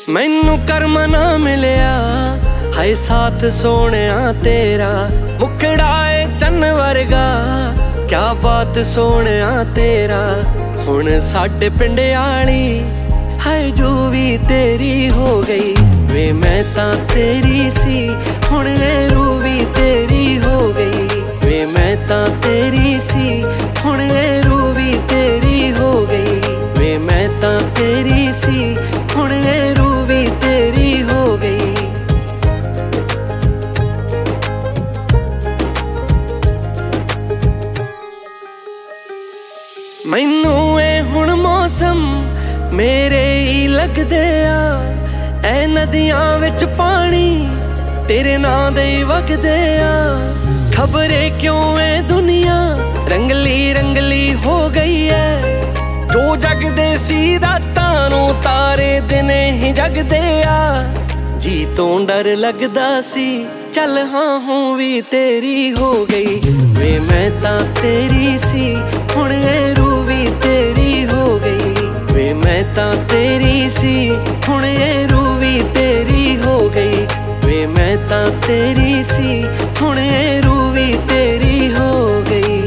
मैनू कर्म ना मिलिया हाय साथ सोनिया तेरा, मुखड़ाए चन्न वर्गा क्या बात सोनिया तेरा। हुण साडे पिंड आली हाय जो भी तेरी हो गई, वे मैं तां तेरी सी हुण रू भी तेरी हो गई। वे मैं तां तेरी सी हुण रू भी तेरी हो गई। वे मैं तां तेरी सी हुण रू भी तेरी हो गई। मैनू ए हुण मौसम मेरे ही लगदे आ, ऐ नदियां विच पानी तेरे नां दे वगदे आ। खबरे क्यों ए दुनिया रंगली रंगली हो गई है, जो जगदे सी रातां नूं तारे दिने ही जगदे आ। जी तो डर लगदा सी चल हाँ हूँ भी तेरी हो गई। वे मैं तां तेरी सी हुण रू भी तेरी हो गई। वे मैं तां तेरी सी हुण रू भी तेरी हो गई। वे मैं तां तेरी सी हुण रू भी तेरी हो गई।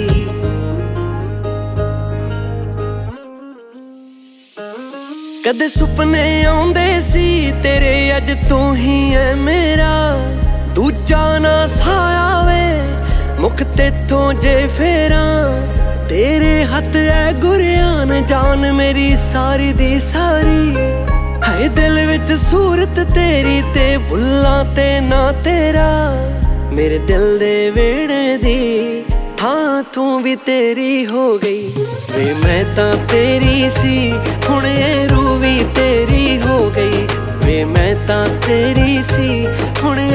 कदे सुपने आउंदे सी तेरे अज तू ही है मेरा, दूजा ना साया वे मुख तेथों जे फेरा। तेरे हथ है गुरियान जान मेरी सारी दी सारी, हाय दिल विच सूरत तेरी ते भुल्लां ते ना तेरा। मेरे दिल दे वेड़े दी थां तू भी तेरी हो गई। वे मैं तां तेरी सी हुण रू भी तेरी हो गई। वे मैं तां तेरी सी हुण